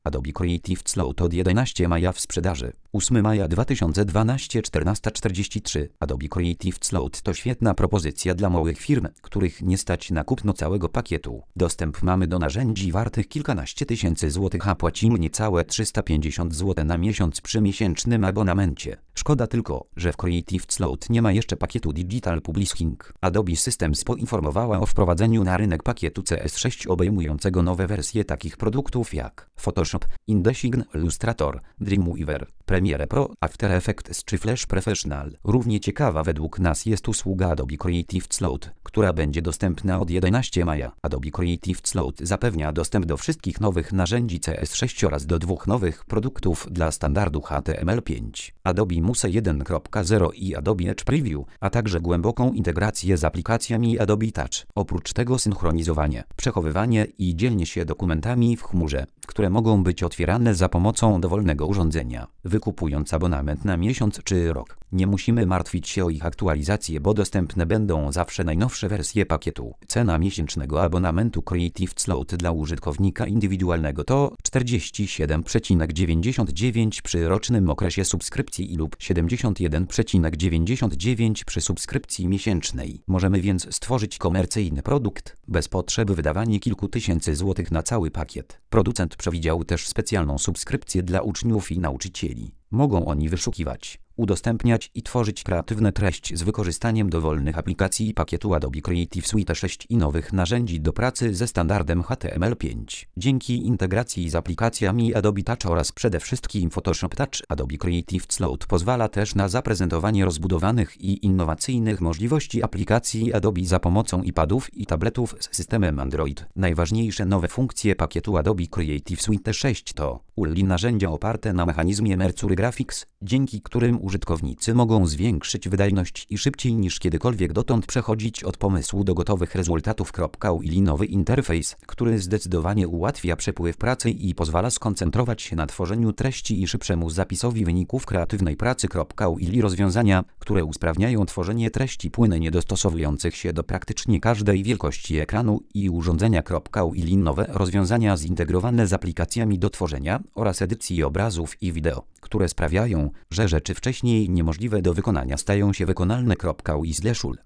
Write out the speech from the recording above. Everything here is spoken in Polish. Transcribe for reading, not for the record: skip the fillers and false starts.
Adobe Creative Cloud od 11 maja w sprzedaży. 8 maja 2012 14:43. Adobe Creative Cloud to świetna propozycja dla małych firm, których nie stać na kupno całego pakietu. Dostęp mamy do narzędzi wartych kilkanaście tysięcy złotych, a płacimy niecałe 350 zł na miesiąc przy miesięcznym abonamencie. Szkoda tylko, że w Creative Cloud nie ma jeszcze pakietu Digital Publishing. Adobe Systems poinformowała o wprowadzeniu na rynek pakietu CS6 obejmującego nowe wersje takich produktów jak Photoshop, InDesign, Illustrator, Dreamweaver, Premiere Pro, After Effects czy Flash Professional. Równie ciekawa według nas jest usługa Adobe Creative Cloud, która będzie dostępna od 11 maja. Adobe Creative Cloud zapewnia dostęp do wszystkich nowych narzędzi CS6 oraz do dwóch nowych produktów dla standardu HTML5. Adobe Muse 1.0 i Adobe Edge Preview, a także głęboką integrację z aplikacjami Adobe Touch. Oprócz tego synchronizowanie, przechowywanie i dzielenie się dokumentami w chmurze, które mogą być otwierane za pomocą dowolnego urządzenia. Wykupując abonament na miesiąc czy rok, nie musimy martwić się o ich aktualizację, bo dostępne będą zawsze najnowsze wersje pakietu. Cena miesięcznego abonamentu Creative Cloud dla użytkownika indywidualnego to 47,99 przy rocznym okresie subskrypcji lub 71,99 przy subskrypcji miesięcznej. Możemy więc stworzyć komercyjny produkt bez potrzeby wydawania kilku tysięcy złotych na cały pakiet. Producent przewidział też specjalną subskrypcję dla uczniów i nauczycieli. Mogą oni wyszukiwać, udostępniać i tworzyć kreatywne treści z wykorzystaniem dowolnych aplikacji i pakietu Adobe Creative Suite 6 i nowych narzędzi do pracy ze standardem HTML5. Dzięki integracji z aplikacjami Adobe Touch oraz przede wszystkim Photoshop Touch, Adobe Creative Cloud pozwala też na zaprezentowanie rozbudowanych i innowacyjnych możliwości aplikacji Adobe za pomocą iPadów i tabletów z systemem Android. Najważniejsze nowe funkcje pakietu Adobe Creative Suite 6 to UI narzędzia oparte na mechanizmie Mercury Graphics, dzięki którym użytkownicy mogą zwiększyć wydajność i szybciej niż kiedykolwiek dotąd przechodzić od pomysłu do gotowych rezultatów. UI nowy interfejs, który zdecydowanie ułatwia przepływ pracy i pozwala skoncentrować się na tworzeniu treści i szybszemu zapisowi wyników kreatywnej pracy. UI rozwiązania, które usprawniają tworzenie treści płynnie dostosowujących się do praktycznie każdej wielkości ekranu i urządzenia. UI nowe rozwiązania zintegrowane z aplikacjami do tworzenia oraz edycji obrazów i wideo, które sprawiają, że rzeczy wcześniej niemożliwe do wykonania stają się wykonalne. UI/UL